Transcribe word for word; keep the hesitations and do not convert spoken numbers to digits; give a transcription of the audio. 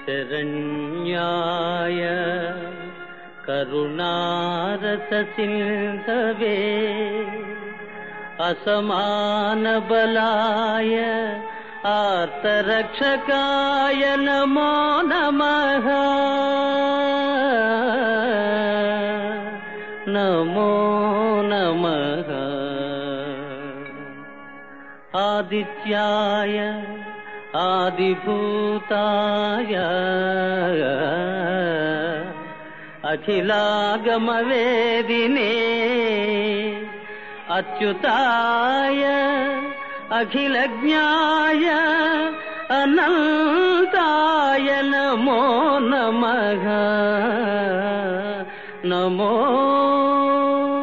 शरण्याय करुणारस सिन्धवे असमान बलाय आर्तरक्षकाय नमो नमः नमो नमः आदित्याय आदिभूताय अखिलागमवेदिने अच्युताय अखिलज्ञाय अनन्ताय नमो नमः नमो